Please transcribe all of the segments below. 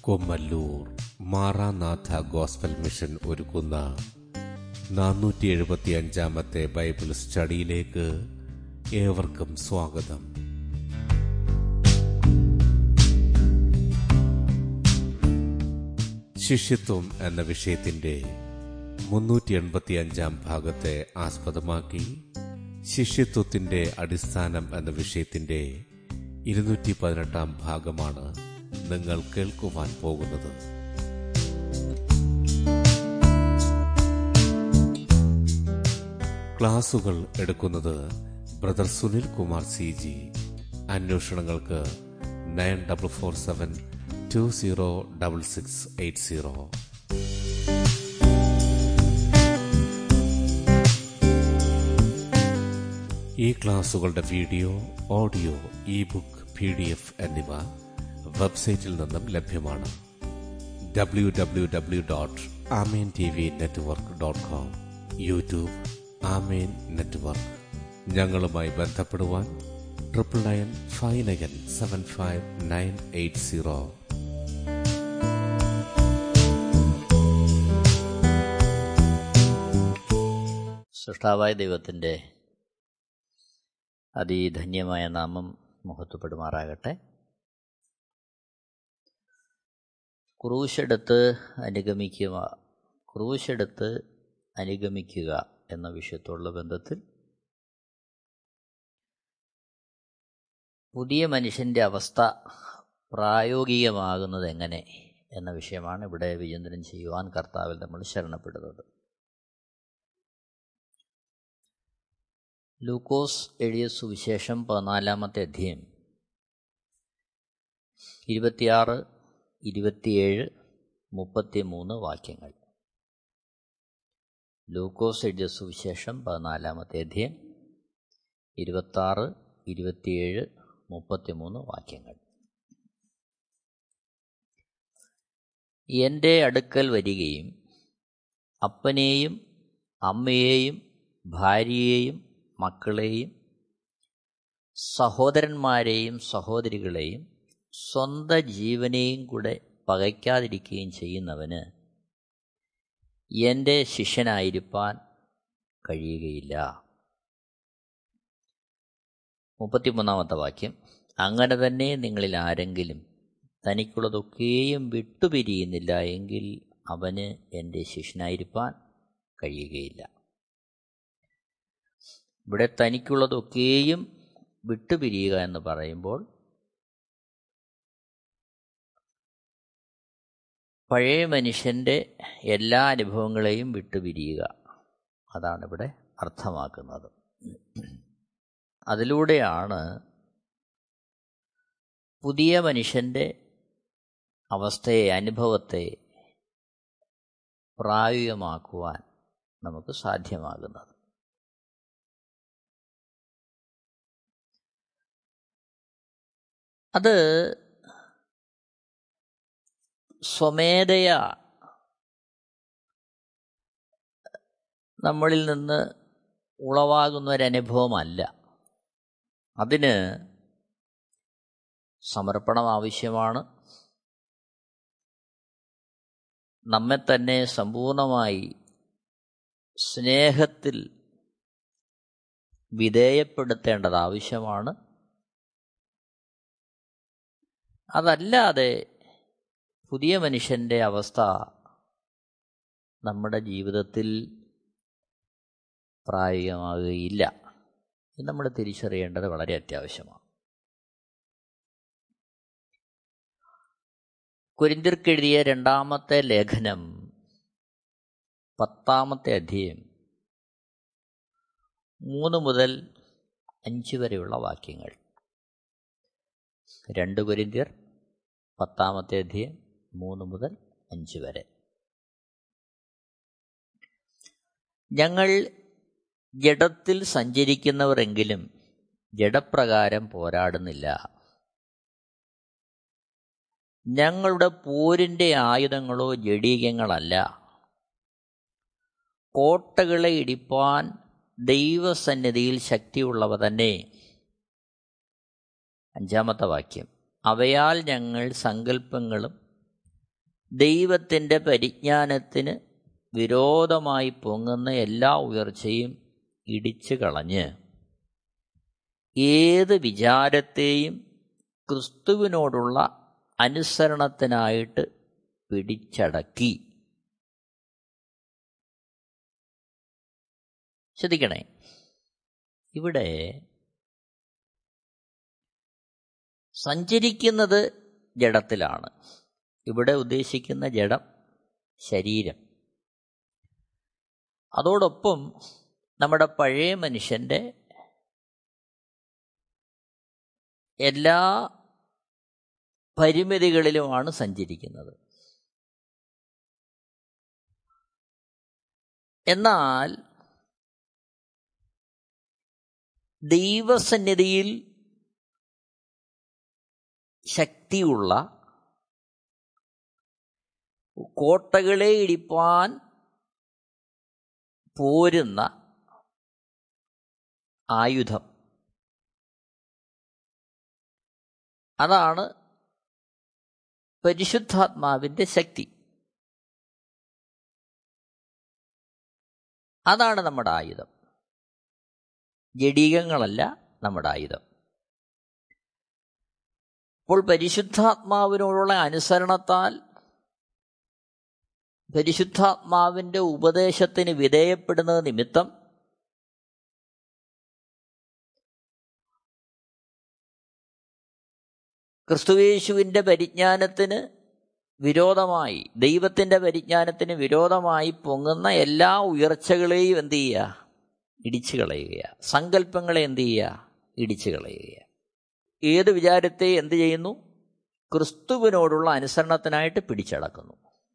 കൊമ്മല്ലൂർ Maranatha gospel mission ഒരുക്കുന്ന 475-ാമത്തെ Bible സ്റ്റഡിയിലേക്ക് ഏവർക്കും സ്വാഗതം. ശിഷ്യത്വം എന്ന വിഷയത്തിന്റെ 385-ാം ഭാഗത്തെ ആസ്പദമാക്കി ശിഷ്യത്വത്തിന്റെ അടിസ്ഥാനം എന്ന വിഷയത്തിന്റെ 218-ാം ഭാഗമാണ് നിങ്ങൾ കേൾക്കുവാൻ പോകുന്നത്. ക്ലാസുകൾ എടുക്കുന്നത് ബ്രദർ സുനിൽ കുമാർ CG. അന്വേഷണങ്ങൾക്ക് 9447206680. ഈ ക്ലാസുകളുടെ വീഡിയോ, ഓഡിയോ, ഇ-ബുക്ക്, PDF എന്നിവ വെബ്സൈറ്റിൽ നിന്നും ലഭ്യമാണ്. www.amentvnetwork.com, യൂട്യൂബ് ആമേൻ നെറ്റ്വർക്ക്. ഞങ്ങളുമായി ബന്ധപ്പെടുവാൻ 9995975980. സൃഷ്ടാവായ ദൈവത്തിൻ്റെ അതിധന്യമായ നാമം മഹത്വപ്പെടുമാറാകട്ടെ. ക്രൂശെടുത്ത് അനുഗമിക്കുക എന്ന വിഷയത്തോടുള്ള ബന്ധത്തിൽ പുതിയ മനുഷ്യൻ്റെ അവസ്ഥ പ്രായോഗികമാകുന്നത് എങ്ങനെ എന്ന വിഷയമാണ് ഇവിടെ വിചിന്തനം ചെയ്യുവാൻ കർത്താവിൽ നമ്മൾ ശരണപ്പെടുന്നത്. ലൂക്കോസ് എഴുതിയ സുവിശേഷം 14-ാമത്തെ അധ്യായം 26, 27, 33 വാക്യങ്ങൾ. ലൂക്കോസ് എഴുതിയ സുവിശേഷം 14-ാമത്തെ അധ്യായം 26, 27, 33 വാക്യങ്ങൾ. എൻ്റെ അടുക്കൽ വരികയും അപ്പനെയും അമ്മയെയും ഭാര്യയെയും മക്കളെയും സഹോദരന്മാരെയും സഹോദരികളെയും സ്വന്തം ജീവനെയും കൂടെ പകയ്ക്കാതിരിക്കുകയും ചെയ്യുന്നവന് എൻ്റെ ശിഷ്യനായിരിക്കാൻ കഴിയുകയില്ല. 33-ാമത്തെ വാക്യം. അങ്ങനെ തന്നെ നിങ്ങളിൽ ആരെങ്കിലും തനിക്കുള്ളതൊക്കെയും വിട്ടുപിരിയുന്നില്ല എങ്കിൽ അവന് എൻ്റെ ശിഷ്യനായിരിക്കാൻ കഴിയുകയില്ല. ഇവിടെ തനിക്കുള്ളതൊക്കെയും വിട്ടുപിരിയുക എന്ന് പറയുമ്പോൾ പഴയ മനുഷ്യൻ്റെ എല്ലാ അനുഭവങ്ങളെയും വിട്ടുപിരിയുക, അതാണ് ഇവിടെ അർത്ഥമാക്കുന്നത്. അതിലൂടെയാണ് പുതിയ മനുഷ്യൻ്റെ അവസ്ഥയെ, അനുഭവത്തെ പ്രായോഗികമാക്കുവാൻ നമുക്ക് സാധ്യമാകുന്നത്. അത് സ്വമേധയാ നമ്മളിൽ നിന്ന് ഉളവാകുന്ന ഒരനുഭവമല്ല. അതിന് സമർപ്പണം ആവശ്യമാണ്. നമ്മെ തന്നെ സമ്പൂർണമായി സ്നേഹത്തിൽ വിധേയപ്പെടുത്തേണ്ടത് ആവശ്യമാണ്. അതല്ലാതെ പുതിയ മനുഷ്യൻ്റെ അവസ്ഥ നമ്മുടെ ജീവിതത്തിൽ പ്രായോഗികമാകുകയില്ല. ഇത് നമ്മൾ തിരിച്ചറിയേണ്ടത് വളരെ അത്യാവശ്യമാണ്. കൊരിന്ത്യർക്കെഴുതിയ 2-ാമത്തെ ലേഖനം 10-ാമത്തെ അധ്യായം 3 മുതൽ 5 വരെയുള്ള വാക്യങ്ങൾ. 2 കൊരിന്ത്യർ 10-ാമത്തെ അധ്യായം 3 മുതൽ 5 വരെ. ഞങ്ങൾ ജഡത്തിൽ സഞ്ചരിക്കുന്നവരെങ്കിലും ജഡപ്രകാരം പോരാടുന്നില്ല. ഞങ്ങളുടെ പോരിൻ്റെ ആയുധങ്ങളോ ജഡീകങ്ങളല്ല, കോട്ടകളെ ഇടിപ്പാൻ ദൈവസന്നിധിയിൽ ശക്തിയുള്ളവ തന്നെ. 5-ാമത്തെ വാക്യം. അവയാൽ ഞങ്ങൾ സങ്കല്പങ്ങളും ദൈവത്തിൻ്റെ പരിജ്ഞാനത്തിന് വിരോധമായി പൊങ്ങുന്ന എല്ലാ ഉയർച്ചയും ഇടിച്ചു കളഞ്ഞ് ഏത് വിചാരത്തെയും ക്രിസ്തുവിനോടുള്ള അനുസരണത്തിനായിട്ട് പിടിച്ചടക്കി. ശ്രദ്ധിക്കണേ, ഇവിടെ സഞ്ചരിക്കുന്നത് ജഡത്തിലാണ്. ഇവിടെ ഉദ്ദേശിക്കുന്ന ജഡം ശരീരം. അതോടൊപ്പം നമ്മുടെ പഴയ മനുഷ്യൻ്റെ എല്ലാ പരിമിതികളിലുമാണ് സഞ്ചരിക്കുന്നത്. എന്നാൽ ദൈവസന്നിധിയിൽ ശക്തിയുള്ള കോട്ടകളെ ഇടിപ്പാൻ പോരുന്ന ആയുധം, അതാണ് പരിശുദ്ധാത്മാവിൻ്റെ ശക്തി. അതാണ് നമ്മുടെ ആയുധം. ജഡീകങ്ങളല്ല നമ്മുടെ ആയുധം. അപ്പോൾ പരിശുദ്ധാത്മാവിനോടുള്ള അനുസരണത്താൽ, പരിശുദ്ധാത്മാവിൻ്റെ ഉപദേശത്തിന് വിധേയപ്പെടുന്നത് നിമിത്തം ക്രിസ്തുയേശുവിൻ്റെ പരിജ്ഞാനത്തിന് വിരോധമായി, ദൈവത്തിൻ്റെ പരിജ്ഞാനത്തിന് വിരോധമായി പൊങ്ങുന്ന എല്ലാ ഉയർച്ചകളെയും എന്ത് ചെയ്യുക? ഇടിച്ചു കളയുക. സങ്കല്പങ്ങളെ എന്ത് ചെയ്യുക? ഇടിച്ചു കളയുക. ഏത് വിചാരത്തെ എന്ത് ചെയ്യുന്നു? ക്രിസ്തുവിനോടുള്ള അനുസരണത്തിനായിട്ട് പിടിച്ചടക്കുന്നു.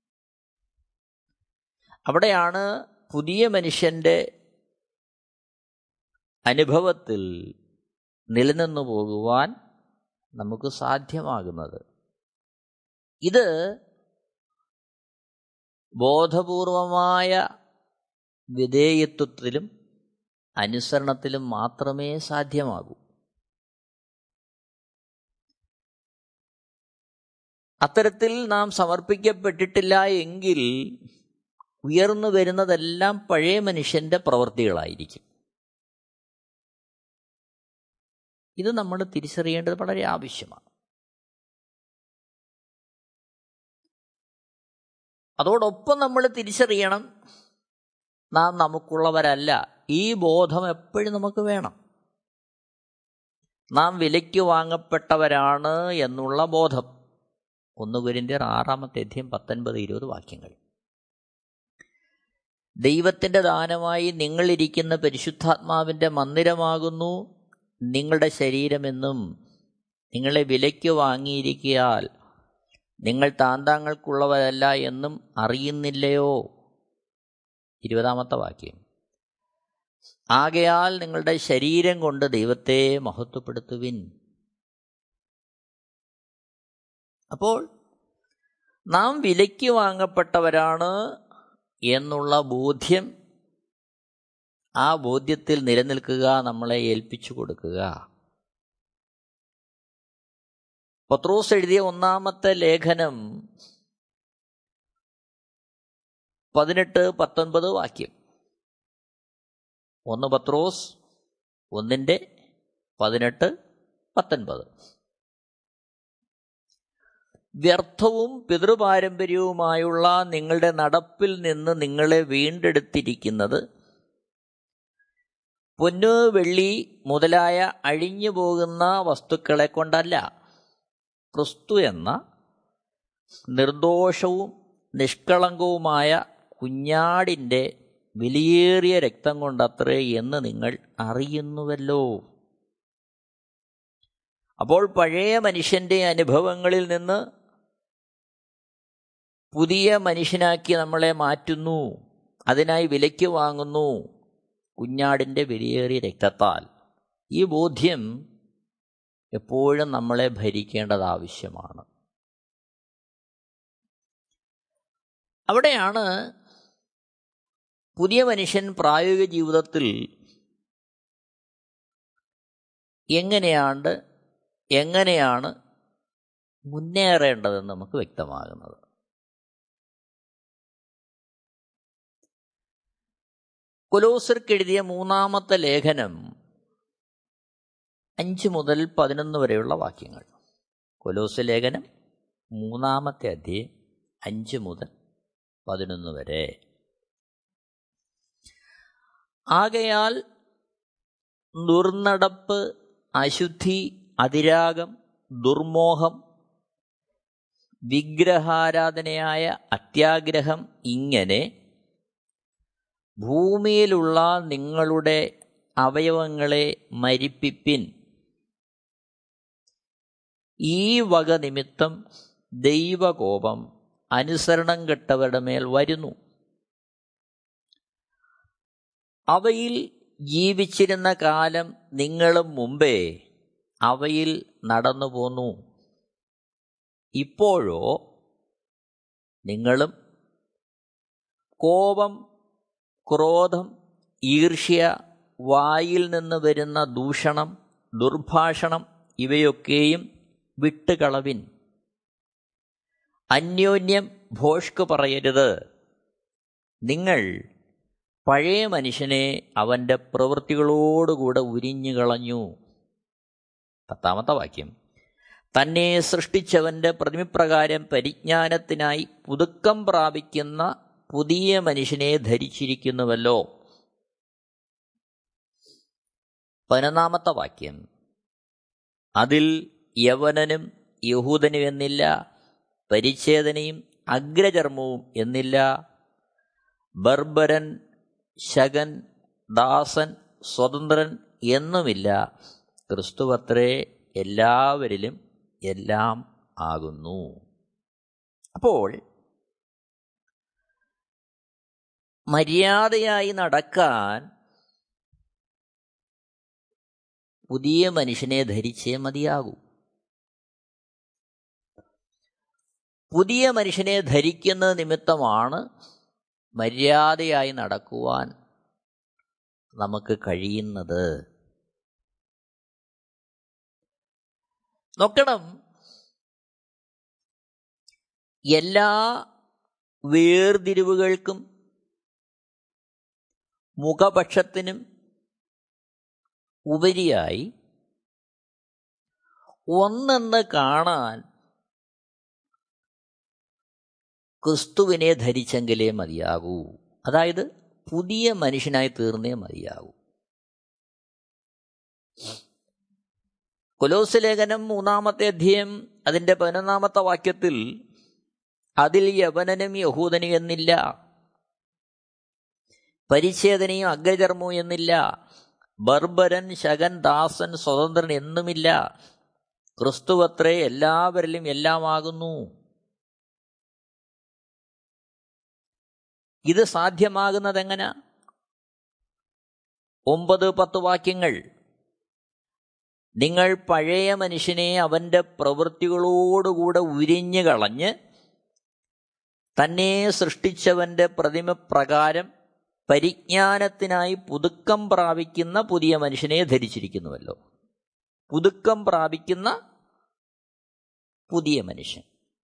അവിടെയാണ് പുതിയ മനുഷ്യൻ്റെ അനുഭവത്തിൽ നിലനിന്നു പോകുവാൻ നമുക്ക് സാധ്യമാകുന്നത്. ഇത് ബോധപൂർവമായ വിധേയത്വത്തിലും അനുസരണത്തിലും മാത്രമേ സാധ്യമാകൂ. അത്തരത്തിൽ നാം സമർപ്പിക്കപ്പെട്ടിട്ടില്ല എങ്കിൽ ഉയർന്നു വരുന്നതെല്ലാം പഴയ മനുഷ്യൻ്റെ പ്രവൃത്തികളായിരിക്കും. ഇത് നമ്മൾ തിരിച്ചറിയേണ്ടത് വളരെ ആവശ്യമാണ്. അതോടൊപ്പം നമ്മൾ തിരിച്ചറിയണം, നാം നമുക്കുള്ളവരല്ല. ഈ ബോധം എപ്പോഴും നമുക്ക് വേണം. നാം വിലയ്ക്ക് വാങ്ങപ്പെട്ടവരാണ് എന്നുള്ള ബോധം. 1 കൊരിന്ത്യർ 6-19 വാക്യങ്ങൾ. ദൈവത്തിൻ്റെ ദാനമായി നിങ്ങളിരിക്കുന്ന പരിശുദ്ധാത്മാവിൻ്റെ മന്ദിരമാകുന്നു നിങ്ങളുടെ ശരീരമെന്നും നിങ്ങളെ വിലയ്ക്ക് വാങ്ങിയിരിക്കയാൽ നിങ്ങൾ താന്താങ്ങൾക്കുള്ളവരല്ല എന്നും അറിയുന്നില്ലയോ? 20 വാക്യം. ആകയാൽ നിങ്ങളുടെ ശരീരം കൊണ്ട് ദൈവത്തെ മഹത്വപ്പെടുത്തുവിൻ. അപ്പോൾ നാം വിലയ്ക്ക് വാങ്ങപ്പെട്ടവരാണ് എന്നുള്ള ബോധ്യം, ആ ബോധ്യത്തിൽ നിലനിൽക്കുക, നമ്മളെ ഏൽപ്പിച്ചു കൊടുക്കുക. പത്രോസ് എഴുതിയ 1-ാമത്തെ ലേഖനം 18-19 വാക്യം. 1 പത്രോസ് 1:18-19. വ്യർത്ഥവും പിതൃപാരമ്പര്യവുമായുള്ള നിങ്ങളുടെ നടപ്പിൽ നിന്ന് നിങ്ങളെ വീണ്ടെടുത്തിരിക്കുന്നത് പൊന്ന്, വെള്ളി മുതലായ അഴിഞ്ഞു പോകുന്ന വസ്തുക്കളെ കൊണ്ടല്ല, ക്രിസ്തു എന്ന നിർദോഷവും നിഷ്കളങ്കവുമായ കുഞ്ഞാടിൻ്റെ വിലയേറിയ രക്തം കൊണ്ടത്രേ എന്ന് നിങ്ങൾ അറിയുന്നുവല്ലോ. അപ്പോൾ പഴയ മനുഷ്യൻ്റെ അനുഭവങ്ങളിൽ നിന്ന് പുതിയ മനുഷ്യനാക്കി നമ്മളെ മാറ്റുന്നു. അതിനായി വിലയ്ക്ക് വാങ്ങുന്നു കുഞ്ഞാടിൻ്റെ വിലയേറിയ രക്തത്താൽ. ഈ ബോധ്യം എപ്പോഴും നമ്മളെ ഭരിക്കേണ്ടത് ആവശ്യമാണ്. അവിടെയാണ് പുതിയ മനുഷ്യൻ പ്രായോഗിക ജീവിതത്തിൽ എങ്ങനെയാണ് മുന്നേറേണ്ടതെന്ന് നമുക്ക് വ്യക്തമാകുന്നത്. കൊലോസ്യർക്കെഴുതിയ 3-ാമത്തെ ലേഖനം 5 മുതൽ 11 വരെയുള്ള വാക്യങ്ങൾ. കൊലോസ്യ ലേഖനം 3-ാമത്തെ അധ്യായം 5 മുതൽ 11 വരെ. ആകയാൽ ദുർനടപ്പ്, അശുദ്ധി, അതിരാഗം, ദുർമോഹം, വിഗ്രഹാരാധനയായ അത്യാഗ്രഹം, ഇങ്ങനെ ഭൂമിയിലുള്ള നിങ്ങളുടെ അവയവങ്ങളെ മരിപ്പിപ്പിൻ. ഈ വക നിമിത്തം ദൈവകോപം അനുസരണം കെട്ടവരുടെ മേൽ വരുന്നു. അവയിൽ ജീവിച്ചിരുന്ന കാലം നിങ്ങളും മുമ്പേ അവയിൽ നടന്നു പോന്നു. ഇപ്പോഴോ നിങ്ങളും കോപം, ക്രോധം, ഈർഷ്യ, വായിൽ നിന്ന് വരുന്ന ദൂഷണം, ദുർഭാഷണം ഇവയൊക്കെയും വിട്ടുകളവിൻ. അന്യോന്യം ഭോഷ്ക് പറയരുത്. നിങ്ങൾ പഴയ മനുഷ്യനെ അവൻ്റെ പ്രവൃത്തികളോടുകൂടെ ഉരിഞ്ഞു കളഞ്ഞു. 10-ാമത്തെ വാക്യം. തന്നെ സൃഷ്ടിച്ചവൻ്റെ പ്രതിമപ്രകാരം പരിജ്ഞാനത്തിനായി പുതുക്കം പ്രാപിക്കുന്ന പുതിയ മനുഷ്യനെ ധരിച്ചിരിക്കുന്നുവല്ലോ. 11-ാമത്തെ വാക്യം. അതിൽ യവനനും യഹൂദനും എന്നില്ല, പരിച്ഛേദനയും അഗ്രചർമ്മവും എന്നില്ല, ബർബരൻ, ശകൻ, ദാസൻ, സ്വതന്ത്രൻ എന്നുമില്ല. ക്രിസ്തുവത്രേ എല്ലാവരിലും എല്ലാം ആകുന്നു. അപ്പോൾ മര്യാദയായി നടക്കാൻ പുതിയ മനുഷ്യനെ ധരിച്ചേ മതിയാകൂ. പുതിയ മനുഷ്യനെ ധരിക്കുന്ന നിമിത്തമാണ് മര്യാദയായി നടക്കുവാൻ നമുക്ക് കഴിയുന്നത്. നോക്കണം, എല്ലാ വേർതിരിവുകൾക്കും മുഖപക്ഷത്തിനും ഉപരിയായി ഒന്നെന്ന് കാണാൻ ക്രിസ്തുവിനെ ധരിച്ചെങ്കിലേ മതിയാകൂ. അതായത് പുതിയ മനുഷ്യനായി തീർന്നേ മതിയാകൂ. കൊലോസ്യ ലേഖനം 3-ാമത്തെ അധ്യായം അതിൻ്റെ 11-ാമത്തെ വാക്യത്തിൽ അതിൽ യവനനും യഹൂദനും എന്നില്ല, പരിച്ഛേദനയും അഗ്രചർമ്മവും എന്നില്ല, ബർബരൻ, ശകൻ, ദാസൻ, സ്വതന്ത്രൻ എന്നുമില്ല. ക്രിസ്തുവത്രേ എല്ലാവരിലും എല്ലാമാകുന്നു. ഇത് സാധ്യമാകുന്നതെങ്ങനെ? 9-10 വാക്യങ്ങൾ. നിങ്ങൾ പഴയ മനുഷ്യനെ അവൻ്റെ പ്രവൃത്തികളോടുകൂടെ ഉരിഞ്ഞു കളഞ്ഞ് തന്നെ സൃഷ്ടിച്ചവൻ്റെ പ്രതിമപ്രകാരം പരിജ്ഞാനത്തിനായി പുതുക്കം പ്രാപിക്കുന്ന പുതിയ മനുഷ്യനെ ധരിച്ചിരിക്കുന്നുവല്ലോ. പുതുക്കം പ്രാപിക്കുന്ന പുതിയ മനുഷ്യൻ,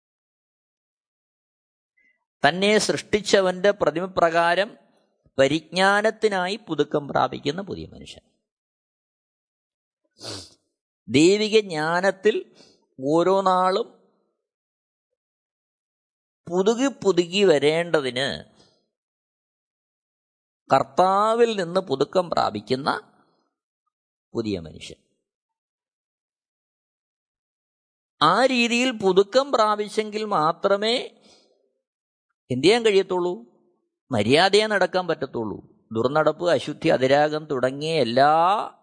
തന്നെ സൃഷ്ടിച്ചവൻ്റെ പ്രതിമപ്രകാരം പരിജ്ഞാനത്തിനായി പുതുക്കം പ്രാപിക്കുന്ന പുതിയ മനുഷ്യൻ. ദൈവിക ജ്ഞാനത്തിൽ ഓരോ നാളും പുതുകി വരേണ്ടതിന് കർത്താവിൽ നിന്ന് പുതുക്കം പ്രാപിക്കുന്ന പുതിയ മനുഷ്യൻ. ആ രീതിയിൽ പുതുക്കം പ്രാപിച്ചെങ്കിൽ മാത്രമേ എന്ത് ചെയ്യാൻ കഴിയത്തുള്ളൂ? മര്യാദയെ നടക്കാൻ പറ്റത്തുള്ളൂ. ദുർനടപ്പ്, അശുദ്ധി, അതിരാഗം തുടങ്ങിയ എല്ലാ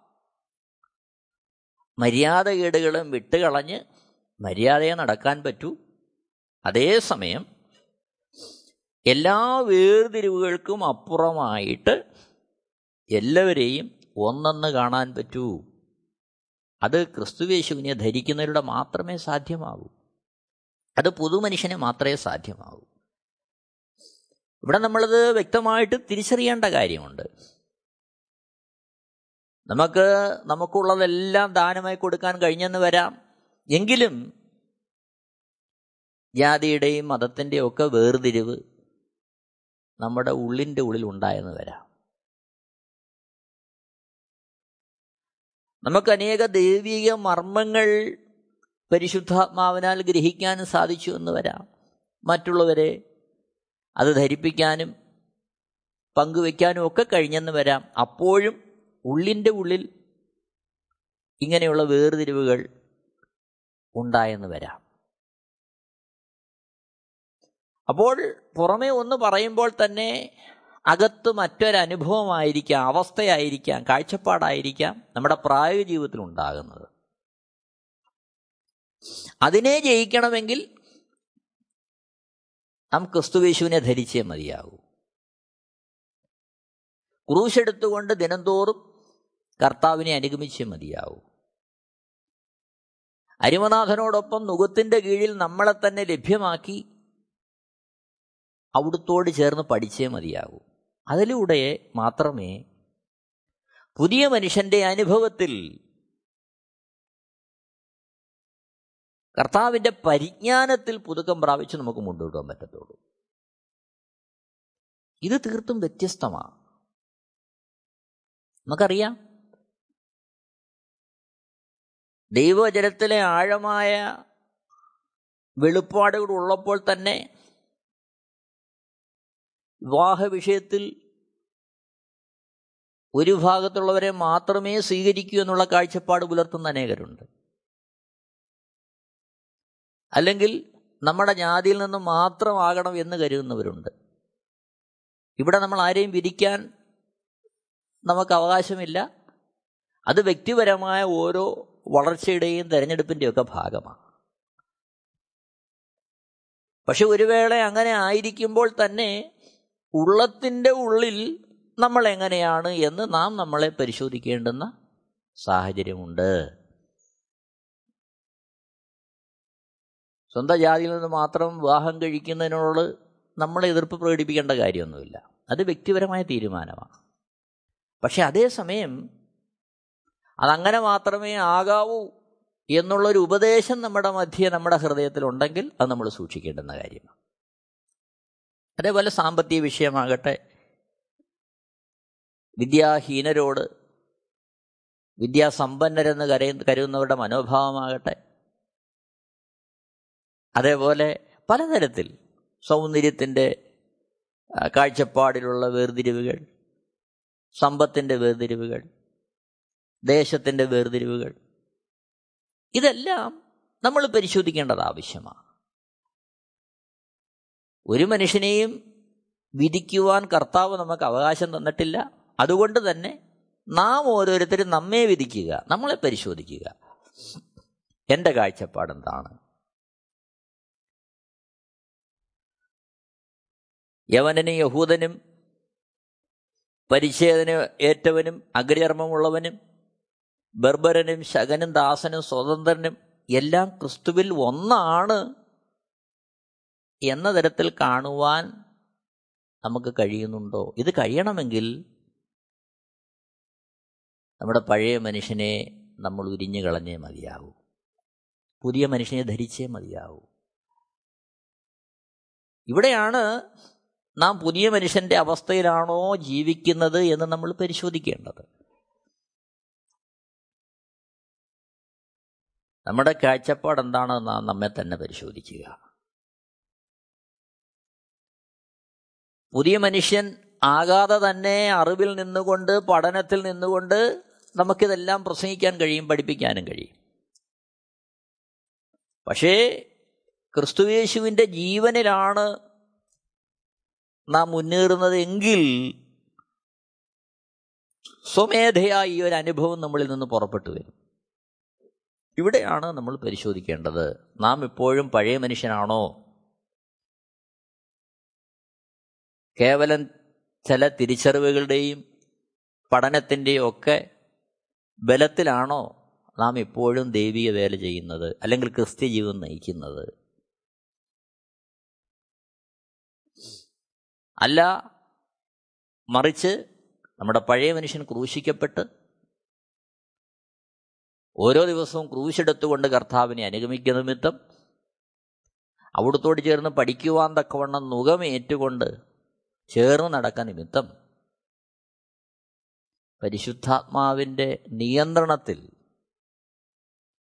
മര്യാദകേടുകളും വിട്ടുകളഞ്ഞ് മര്യാദയെ നടക്കാൻ പറ്റൂ. അതേസമയം എല്ലാ വേർതിരിവുകൾക്കും അപ്പുറമായിട്ട് എല്ലാവരെയും ഒന്നെന്ന് കാണാൻ പറ്റൂ. അത് ക്രിസ്തുയേശുവിനെ ധരിക്കുന്നവരുടെ മാത്രമേ സാധ്യമാകൂ. അത് പുതുമനുഷ്യന് മാത്രമേ സാധ്യമാകൂ. ഇവിടെ നമ്മളത് വ്യക്തമായിട്ട് തിരിച്ചറിയേണ്ട കാര്യമുണ്ട്. നമുക്കുള്ളതെല്ലാം ദാനമായി കൊടുക്കാൻ കഴിഞ്ഞെന്ന് വരാം. എങ്കിലും ജാതിയുടെയും മതത്തിൻ്റെയും ഒക്കെ വേർതിരിവ് നമ്മുടെ ഉള്ളിൻ്റെ ഉള്ളിൽ ഉണ്ടായെന്ന് വരാം. നമുക്ക് അനേക ദൈവിക മർമ്മങ്ങൾ പരിശുദ്ധാത്മാവിനാൽ ഗ്രഹിക്കാനും സാധിച്ചു എന്ന് വരാം. മറ്റുള്ളവരെ അത് ധരിപ്പിക്കാനും പങ്കുവെക്കാനും ഒക്കെ കഴിഞ്ഞെന്ന് വരാം. അപ്പോഴും ഉള്ളിൻ്റെ ഉള്ളിൽ ഇങ്ങനെയുള്ള വേർതിരിവുകൾ ഉണ്ടായെന്ന് വരാം. അപ്പോൾ പുറമേ ഒന്ന് പറയുമ്പോൾ തന്നെ അകത്ത് മറ്റൊരനുഭവമായിരിക്കാം, അവസ്ഥയായിരിക്കാം, കാഴ്ചപ്പാടായിരിക്കാം നമ്മുടെ പ്രായോഗിക ജീവിതത്തിൽ ഉണ്ടാകുന്നത്. അതിനെ ജയിക്കണമെങ്കിൽ നാം ക്രിസ്തുയേശുവിനെ ധരിച്ചേ മതിയാകൂ. ക്രൂശെടുത്തുകൊണ്ട് ദിനംതോറും കർത്താവിനെ അനുഗമിച്ചേ മതിയാവൂ. അരിമനാഥനോടൊപ്പം നുകത്തിന്റെ കീഴിൽ നമ്മളെ തന്നെ ലഭ്യമാക്കി അവിടുത്തോട് ചേർന്ന് പഠിച്ചേ മതിയാകൂ. അതിലൂടെ മാത്രമേ പുതിയ മനുഷ്യന്റെ അനുഭവത്തിൽ കർത്താവിൻ്റെ പരിജ്ഞാനത്തിൽ പുതുക്കം പ്രാപിച്ച് നമുക്ക് മുന്നോട്ട് പോകാൻ പറ്റത്തുള്ളൂ. ഇത് തീർത്തും വ്യത്യസ്തമാണ്. നമുക്കറിയാം, ദൈവവചനത്തിലെ ആഴമായ വെളിപ്പാടുകൾ ഉള്ളപ്പോൾ തന്നെ വിവാഹ വിഷയത്തിൽ ഒരു ഭാഗത്തുള്ളവരെ മാത്രമേ സ്വീകരിക്കൂ എന്നുള്ള കാഴ്ചപ്പാട് പുലർത്തുന്ന അനേകരുണ്ട്. അല്ലെങ്കിൽ നമ്മുടെ ജാതിയിൽ നിന്ന് മാത്രമാകണം എന്ന് കരുതുന്നവരുണ്ട്. ഇവിടെ നമ്മൾ ആരെയും വിധിക്കാൻ നമുക്ക് അവകാശമില്ല. അത് വ്യക്തിപരമായ ഓരോ വളർച്ചയുടെയും തെരഞ്ഞെടുപ്പിൻ്റെയും ഒക്കെ ഭാഗമാണ്. പക്ഷെ ഒരു വേള അങ്ങനെ ആയിരിക്കുമ്പോൾ തന്നെ ഉള്ളത്തിൻ്റെ ഉള്ളിൽ നമ്മൾ എങ്ങനെയാണ് എന്ന് നാം നമ്മളെ പരിശോധിക്കേണ്ടുന്ന സാഹചര്യമുണ്ട്. സ്വന്തം ജാതിയിൽ നിന്ന് മാത്രം വിവാഹം കഴിക്കുന്നതിനോട് നമ്മൾ എതിർപ്പ് പ്രകടിപ്പിക്കേണ്ട കാര്യമൊന്നുമില്ല. അത് വ്യക്തിപരമായ തീരുമാനമാണ്. പക്ഷെ അതേസമയം അതങ്ങനെ മാത്രമേ ആകാവൂ എന്നുള്ളൊരു ഉപദേശം നമ്മുടെ മധ്യേ നമ്മുടെ ഹൃദയത്തിലുണ്ടെങ്കിൽ അത് നമ്മൾ സൂക്ഷിക്കേണ്ടുന്ന കാര്യമാണ്. അതേപോലെ സാമ്പത്തിക വിഷയമാകട്ടെ, വിദ്യാഹീനരോട് വിദ്യാസമ്പന്നരെന്ന് കരുതുന്നവരുടെ മനോഭാവമാകട്ടെ, അതേപോലെ പലതരത്തിൽ സൗന്ദര്യത്തിൻ്റെ കാഴ്ചപ്പാടിലുള്ള വേർതിരിവുകൾ, സമ്പത്തിൻ്റെ വേർതിരിവുകൾ, ദേശത്തിൻ്റെ വേർതിരിവുകൾ, ഇതെല്ലാം നമ്മൾ പരിശോധിക്കേണ്ടത് ആവശ്യമാണ്. ഒരു മനുഷ്യനെയും വിധിക്കുവാൻ കർത്താവ് നമുക്ക് അവകാശം തന്നിട്ടില്ല. അതുകൊണ്ട് തന്നെ നാം ഓരോരുത്തരും നമ്മെ വിധിക്കുക, നമ്മളെ പരിശോധിക്കുക. എൻ്റെ കാഴ്ചപ്പാടെന്താണ്? യവനനും യഹൂദനും, പരിച്ഛേദന ഏറ്റവനും അഗ്രചർമ്മമുള്ളവനും, ബർബരനും ശകനും ദാസനും സ്വതന്ത്രനും എല്ലാം ക്രിസ്തുവിൽ ഒന്നാണ് എന്ന തരത്തിൽ കാണുവാൻ നമുക്ക് കഴിയുന്നുണ്ടോ? ഇത് കഴിയണമെങ്കിൽ നമ്മുടെ പഴയ മനുഷ്യനെ നമ്മൾ ഉരിഞ്ഞു കളഞ്ഞേ മതിയാകൂ. പുതിയ മനുഷ്യനെ ധരിച്ചേ മതിയാകൂ. ഇവിടെയാണ് നാം പുതിയ മനുഷ്യൻ്റെ അവസ്ഥയിലാണോ ജീവിക്കുന്നത് എന്ന് നമ്മൾ പരിശോധിക്കേണ്ടത്. നമ്മുടെ കാഴ്ചപ്പാട് എന്താണെന്ന് നാം നമ്മെ തന്നെ പരിശോധിക്കുക. പുതിയ മനുഷ്യൻ ആകാതെ തന്നെ അറിവിൽ നിന്നുകൊണ്ട്, പഠനത്തിൽ നിന്നുകൊണ്ട് നമുക്കിതെല്ലാം പ്രസംഗിക്കാൻ കഴിയും, പഠിപ്പിക്കാനും കഴിയും. പക്ഷേ ക്രിസ്തുയേശുവിൻ്റെ ജീവനിലാണ് നാം മുന്നേറുന്നത് എങ്കിൽ സ്വമേധയായി ഈ ഒരു അനുഭവം നമ്മളിൽ നിന്ന് പുറപ്പെട്ടു വരും. ഇവിടെയാണ് നമ്മൾ പരിശോധിക്കേണ്ടത്. നാം ഇപ്പോഴും പഴയ മനുഷ്യനാണോ? കേവലം ചില തിരിച്ചറിവുകളുടെയും പഠനത്തിൻ്റെയും ഒക്കെ ബലത്തിലാണോ നാം ഇപ്പോഴും ദൈവിക വേല ചെയ്യുന്നത്, അല്ലെങ്കിൽ ക്രിസ്ത്യ ജീവിതം നയിക്കുന്നത്? അല്ല, മറിച്ച് നമ്മുടെ പഴയ മനുഷ്യൻ ക്രൂശിക്കപ്പെട്ട് ഓരോ ദിവസവും ക്രൂശെടുത്തുകൊണ്ട് കർത്താവിനെ അനുഗമിക്കുന്ന നിമിത്തം, അവിടുത്തോട് ചേർന്ന് പഠിക്കുവാൻ തക്കവണ്ണം നുകമേറ്റുകൊണ്ട് ചേർന്ന് നടക്കാൻ നിമിത്തം പരിശുദ്ധാത്മാവിൻ്റെ നിയന്ത്രണത്തിൽ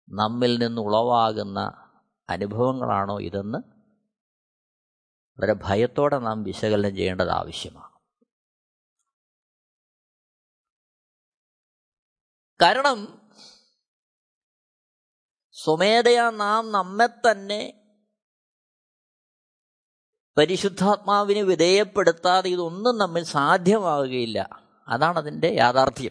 നമ്മിൽ നിന്ന് ഉളവാകുന്ന അനുഭവങ്ങളാണോ ഇതെന്ന് വളരെ ഭയത്തോടെ നാം വിശകലനം ചെയ്യേണ്ടത് ആവശ്യമാണ്. കാരണം സ്വമേധയാ നാം നമ്മെ തന്നെ പരിശുദ്ധാത്മാവിന് വിധേയപ്പെടുത്താതെ ഇതൊന്നും നമ്മിൽ സാധ്യമാവുകയില്ല. അതാണ് അതിൻ്റെ യാഥാർത്ഥ്യം.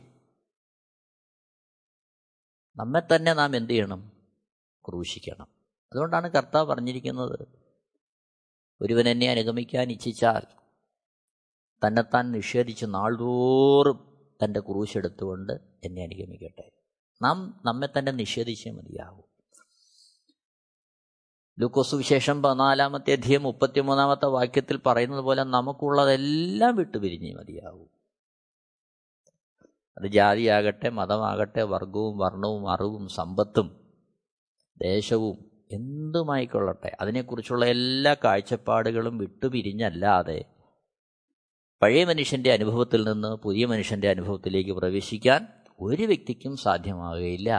നമ്മെ തന്നെ നാം എന്ത് ചെയ്യണം? ക്രൂശിക്കണം. അതുകൊണ്ടാണ് കർത്താവ് പറഞ്ഞിരിക്കുന്നത്, ഒരുവൻ എന്നെ അനുഗമിക്കാൻ ഇച്ഛിച്ചാൽ തന്നെത്താൻ നിഷേധിച്ച് നാൾതോറും തൻ്റെ ക്രൂശെടുത്തുകൊണ്ട് എന്നെ അനുഗമിക്കട്ടെ. നാം നമ്മെ തന്നെ നിഷേധിച്ചേ മതിയാകും. ലൂക്കോസ് സുവിശേഷം 14-ാമത്തെ അധ്യായം 33-ാമത്തെ വാക്യത്തിൽ പറയുന്നത് പോലെ നമുക്കുള്ളതെല്ലാം വിട്ടുപിരിഞ്ഞേ മതിയാകും. അത് ജാതിയാകട്ടെ, മതമാകട്ടെ, വർഗവും വർണ്ണവും അറിവും സമ്പത്തും ദേശവും എന്തുമായിക്കൊള്ളട്ടെ, അതിനെക്കുറിച്ചുള്ള എല്ലാ കാഴ്ചപ്പാടുകളും വിട്ടുപിരിഞ്ഞല്ലാതെ പഴയ മനുഷ്യൻ്റെ അനുഭവത്തിൽ നിന്ന് പുതിയ മനുഷ്യൻ്റെ അനുഭവത്തിലേക്ക് പ്രവേശിക്കാൻ ഒരു വ്യക്തിക്കും സാധ്യമാകുകയില്ല.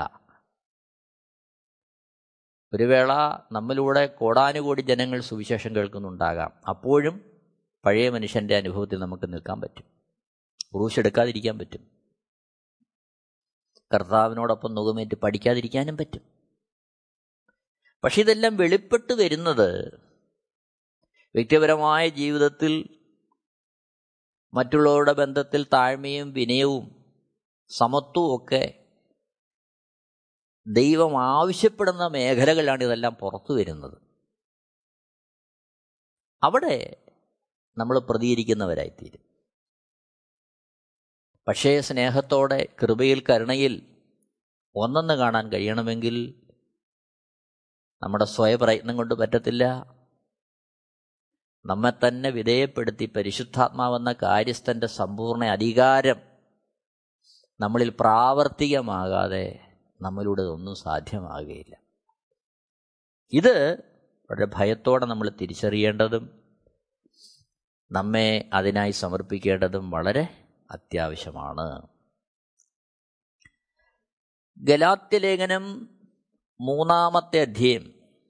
ഒരു വേള നമ്മിലൂടെ കോടാനുകോടി ജനങ്ങൾ സുവിശേഷം കേൾക്കുന്നുണ്ടാകാം. അപ്പോഴും പഴയ മനുഷ്യൻ്റെ അനുഭവത്തിൽ നമുക്ക് നിൽക്കാൻ പറ്റും, ക്രൂശെടുക്കാതിരിക്കാൻ പറ്റും, കർത്താവിനോടൊപ്പം നുകമേറ്റ് പഠിക്കാതിരിക്കാനും പറ്റും. പക്ഷെ ഇതെല്ലാം വെളിപ്പെട്ട് വരുന്നത് വ്യക്തിപരമായ ജീവിതത്തിൽ മറ്റുള്ളവരുടെ ബന്ധത്തിൽ താഴ്മയും വിനയവും സമത്വവും ഒക്കെ ദൈവം ആവശ്യപ്പെടുന്ന മേഖലകളിലാണ് ഇതെല്ലാം പുറത്തു വരുന്നത്. അവിടെ നമ്മൾ പ്രതികരിക്കുന്നവരായിത്തീരും. പക്ഷേ സ്നേഹത്തോടെ, കൃപയിൽ, കരുണയിൽ ഒന്നെന്ന് കാണാൻ കഴിയണമെങ്കിൽ നമ്മുടെ സ്വയപ്രയത്നം കൊണ്ട് പറ്റത്തില്ല. നമ്മെ തന്നെ വിധേയപ്പെടുത്തി പരിശുദ്ധാത്മാവെന്ന കാര്യസ്ഥൻ്റെ സമ്പൂർണ്ണ അധികാരം നമ്മളിൽ പ്രാവർത്തികമാകാതെ നമ്മളിലൂടെ ഒന്നും സാധ്യമാകുകയില്ല. ഇത് വളരെ ഭയത്തോടെ നമ്മൾ തിരിച്ചറിയേണ്ടതും നമ്മെ അതിനായി സമർപ്പിക്കേണ്ടതും വളരെ അത്യാവശ്യമാണ്. ഗലാത്യലേഖനം 3-ാമത്തെ അധ്യായം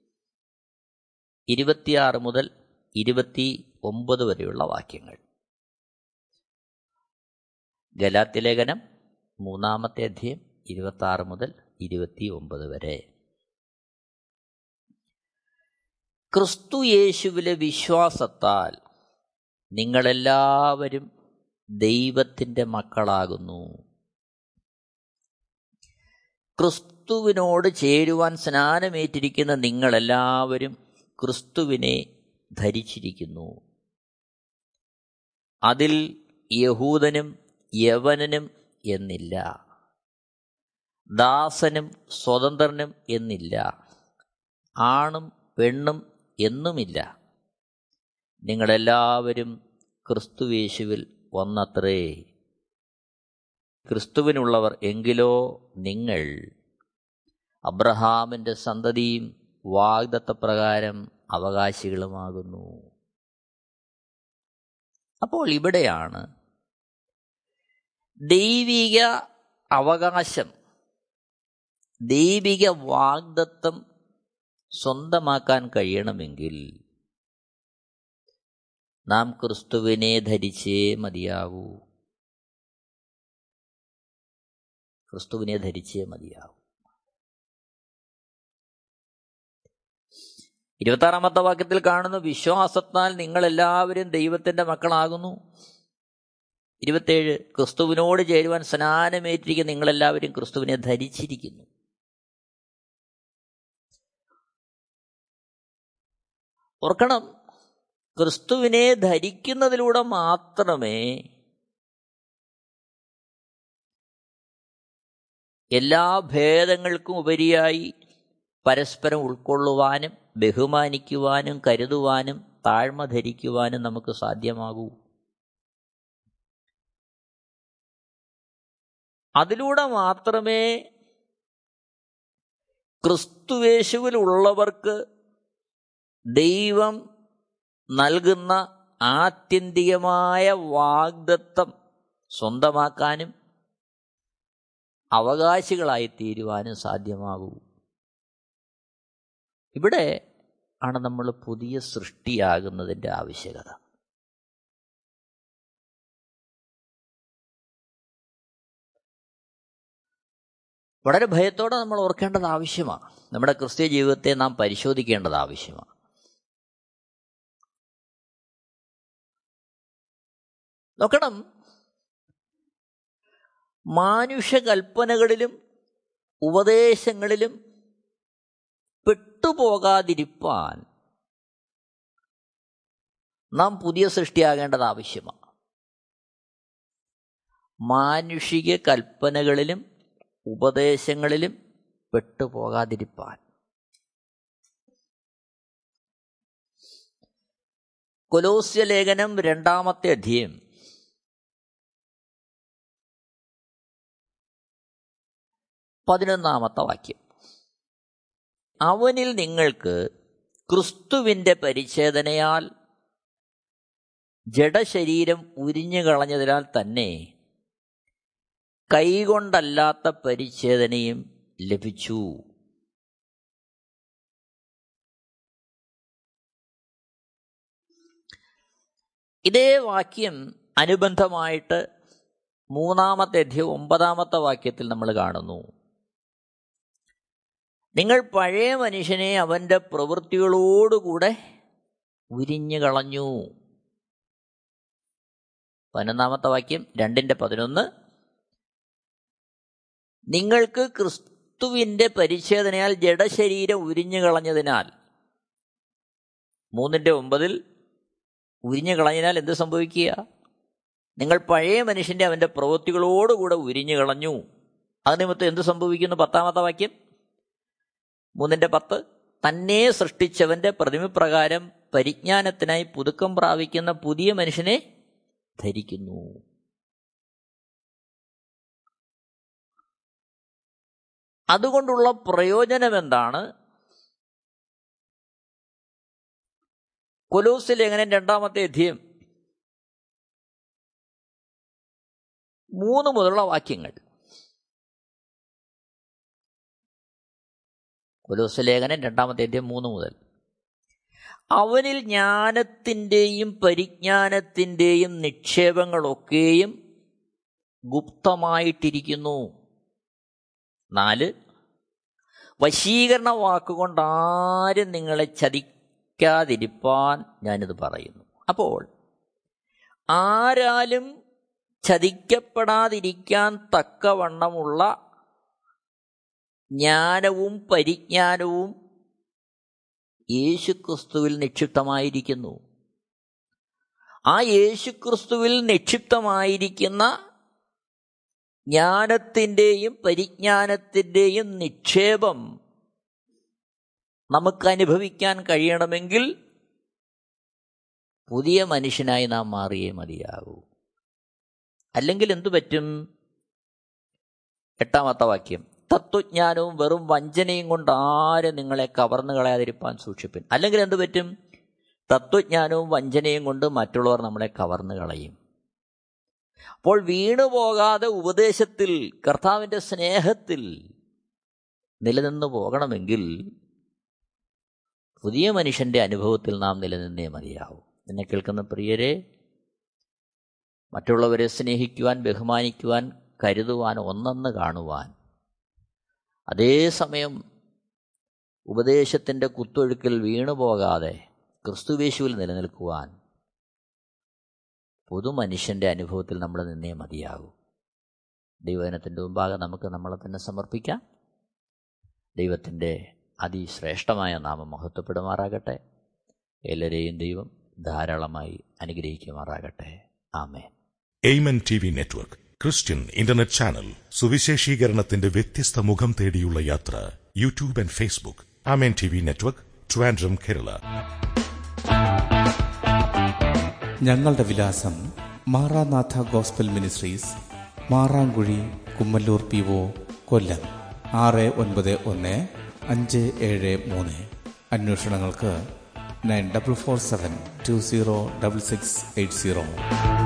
26 മുതൽ 29 വരെയുള്ള വാക്യങ്ങൾ. ഗലാത്യലേഖനം 3-ാമത്തെ അധ്യായം 26 മുതൽ 29 വരെ. ക്രിസ്തു യേശുവിലെ വിശ്വാസത്താൽ നിങ്ങളെല്ലാവരും ദൈവത്തിൻ്റെ മക്കളാകുന്നു. ക്രിസ്തുവിനോട് ചേരുവാൻ സ്നാനമേറ്റിരിക്കുന്ന നിങ്ങളെല്ലാവരും ക്രിസ്തുവിനെ ധരിച്ചിരിക്കുന്നു. അതിൽ യഹൂദനും യവനനും എന്നില്ല, ദാസനും സ്വതന്ത്രനും എന്നില്ല, ആണും പെണ്ണും എന്നുമില്ല. നിങ്ങളെല്ലാവരും ക്രിസ്തുയേശുവിൽ ഒന്നത്രേ. ക്രിസ്തുവിനുള്ളവർ എങ്കിലോ നിങ്ങൾ അബ്രഹാമിൻ്റെ സന്തതിയും വാഗ്ദത്തപ്രകാരം അവകാശികളുമാകുന്നു. അപ്പോൾ ഇവിടെയാണ് ദൈവിക അവകാശം, ദൈവിക വാഗ്ദത്തം സ്വന്തമാക്കാൻ കഴിയണമെങ്കിൽ നാം ക്രിസ്തുവിനെ ധരിച്ചേ മതിയാകൂ. ക്രിസ്തുവിനെ ധരിച്ചേ മതിയാകൂ. 26-ാമത്തെ വാക്യത്തിൽ കാണുന്ന വിശ്വാസത്താൽ നിങ്ങളെല്ലാവരും ദൈവത്തിൻ്റെ മക്കളാകുന്നു. 27 ക്രിസ്തുവിനോട് ചേരുവാൻ സ്നാനമേറ്റിരിക്കുന്ന നിങ്ങളെല്ലാവരും ക്രിസ്തുവിനെ ധരിച്ചിരിക്കുന്നു. ഓർക്കണം, ക്രിസ്തുവിനെ ധരിക്കുന്നതിലൂടെ മാത്രമേ എല്ലാ ഭേദങ്ങൾക്കും ഉപരിയായി പരസ്പരം ഉൾക്കൊള്ളുവാനും ബഹുമാനിക്കുവാനും കരുതുവാനും താഴ്മ ധരിക്കുവാനും നമുക്ക് സാധ്യമാകൂ. അതിലൂടെ മാത്രമേ ക്രിസ്തുയേശുവിലുള്ളവർക്ക് ദൈവം നൽകുന്ന ആത്യന്തികമായ വാഗ്ദത്തം സ്വന്തമാക്കാനും അവകാശികളായി തീരുവാനും സാധ്യമാകൂ. ഇവിടെ ആണ് നമ്മൾ പുതിയ സൃഷ്ടിയാകുന്നതിൻ്റെ ആവശ്യകത. വളരെ ഭയത്തോടെ നമ്മൾ ഓർക്കേണ്ടത് ആവശ്യമാണ്. നമ്മുടെ ക്രിസ്തീയ ജീവിതത്തെ നാം പരിശോധിക്കേണ്ടത് ആവശ്യമാണ്. നോക്കണം, മാനുഷകൽപ്പനകളിലും ഉപദേശങ്ങളിലും പെട്ടുപോകാതിരിപ്പാൻ നാം പുതിയ സൃഷ്ടിയാകേണ്ടത് ആവശ്യമാണ്. മാനുഷിക കൽപ്പനകളിലും ഉപദേശങ്ങളിലും പെട്ടുപോകാതിരിപ്പാൻ. കൊലോസ്യ ലേഖനം 2-ാമത്തെ അധ്യായം 11-ാമത്തെ വാക്യം. അവനിൽ നിങ്ങൾക്ക് ക്രിസ്തുവിൻ്റെ പരിച്ഛേദനയാൽ ജഡശരീരം ഉരിഞ്ഞു കളഞ്ഞതിനാൽ തന്നെ കൈകൊണ്ടല്ലാത്ത പരിച്ഛേദനയും ലഭിച്ചു. ഇതേ വാക്യം അനുബന്ധമായിട്ട് 3-ാമത്തെ അധ്യായം 9-ാമത്തെ വാക്യത്തിൽ നമ്മൾ കാണുന്നു. നിങ്ങൾ പഴയ മനുഷ്യനെ അവൻ്റെ പ്രവൃത്തികളോടുകൂടെ ഉരിഞ്ഞു കളഞ്ഞു. 11-ാമത്തെ വാക്യം 2:11. നിങ്ങൾക്ക് ക്രിസ്തുവിൻ്റെ പരിച്ഛേദനയാൽ ജഡശരീരം ഉരിഞ്ഞു കളഞ്ഞതിനാൽ. 3:9 ഉരിഞ്ഞു കളഞ്ഞതിനാൽ എന്ത് സംഭവിക്കുക? നിങ്ങൾ പഴയ മനുഷ്യൻ്റെ അവൻ്റെ പ്രവൃത്തികളോടുകൂടെ ഉരിഞ്ഞു കളഞ്ഞു. അത് നിമിത്തം എന്ത് സംഭവിക്കുന്നു? 10-ാമത്തെ വാക്യം 3:10. തന്നെ സൃഷ്ടിച്ചവൻ്റെ പ്രതിമപ്രകാരം പരിജ്ഞാനത്തിനായി പുതുക്കം പ്രാപിക്കുന്ന പുതിയ മനുഷ്യനെ ധരിക്കുന്നു. അതുകൊണ്ടുള്ള പ്രയോജനം എന്താണ്? കൊലോസ്യ ലേഖനം 2-ാമത്തെ അധ്യായം 3 മുതലുള്ള വാക്യങ്ങൾ. കൊലോസ്യ ലേഖനം 2-ാമത്തെ അധ്യായം 3 മുതൽ. അവനിൽ ജ്ഞാനത്തിൻ്റെയും പരിജ്ഞാനത്തിൻ്റെയും നിക്ഷേപങ്ങളൊക്കെയും ഗുപ്തമായിട്ടിരിക്കുന്നു. 4. വശീകരണ വാക്കുകൊണ്ട് ആരും നിങ്ങളെ ചതിക്കാതിരിപ്പാൻ ഞാനിത് പറയുന്നു. അപ്പോൾ ആരാലും ചതിക്കപ്പെടാതിരിക്കാൻ തക്കവണ്ണമുള്ള ജ്ഞാനവും പരിജ്ഞാനവും യേശുക്രിസ്തുവിൽ നിക്ഷിപ്തമായിരിക്കുന്നു. ആ യേശുക്രിസ്തുവിൽ നിക്ഷിപ്തമായിരിക്കുന്ന ജ്ഞാനത്തിൻ്റെയും പരിജ്ഞാനത്തിൻ്റെയും നിക്ഷേപം നമുക്ക് അനുഭവിക്കാൻ കഴിയണമെങ്കിൽ പുതിയ മനുഷ്യനായി നാം മാറിയേ മതിയാകൂ. അല്ലെങ്കിൽ എന്തു പറ്റും? 8-ാമത്തെ വാക്യം. തത്വജ്ഞാനവും വെറും വഞ്ചനയും കൊണ്ട് ആരും നിങ്ങളെ കവർന്നു കളയാതിരിപ്പാൻ സൂക്ഷിപ്പിൻ. അല്ലെങ്കിൽ എന്തു പറ്റും? തത്വജ്ഞാനവും വഞ്ചനയും കൊണ്ട് മറ്റുള്ളവർ നമ്മളെ കവർന്നു കളയും. അപ്പോൾ വീണുപോകാതെ ഉപദേശത്തിൽ, കർത്താവിൻ്റെ സ്നേഹത്തിൽ നിലനിന്ന് പോകണമെങ്കിൽ പുതിയ മനുഷ്യൻ്റെ അനുഭവത്തിൽ നാം നിലനിന്നേ മതിയാവും. എന്നെ കേൾക്കുന്ന പ്രിയരെ, മറ്റുള്ളവരെ സ്നേഹിക്കുവാൻ, ബഹുമാനിക്കുവാൻ, കരുതുവാൻ, ഒന്നെന്ന് കാണുവാൻ, അതേസമയം ഉപദേശത്തിൻ്റെ കുത്തൊഴുക്കിൽ വീണുപോകാതെ ക്രിസ്തുവേശുവിൽ നിലനിൽക്കുവാൻ പുതുമനുഷ്യൻ്റെ അനുഭവത്തിൽ നമ്മൾ നിന്നേ മതിയാകൂ. ദൈവജനത്തിൻ്റെ മുമ്പാകെ നമുക്ക് നമ്മളെ തന്നെ സമർപ്പിക്കാം. ദൈവത്തിൻ്റെ അതിശ്രേഷ്ഠമായ നാമം മഹത്വപ്പെടുമാറാകട്ടെ. എല്ലാവരെയും ദൈവം ധാരാളമായി അനുഗ്രഹിക്കുമാറാകട്ടെ. ആമേൻ. Amen TV network Christian internet channel. സുവിശേഷീകരണത്തിന്റെ വ്യത്യസ്ത മുഖം തേടിയുള്ള യാത്ര. YouTube and Facebook. Amen TV network, Trivandrum, Kerala. ഞങ്ങളുടെ വിലാസം: Maranatha gospel ministries, Marankuzhi, Kummallur PO, Kollam 691573. അന്വേഷണങ്ങൾക്ക് 9447206680.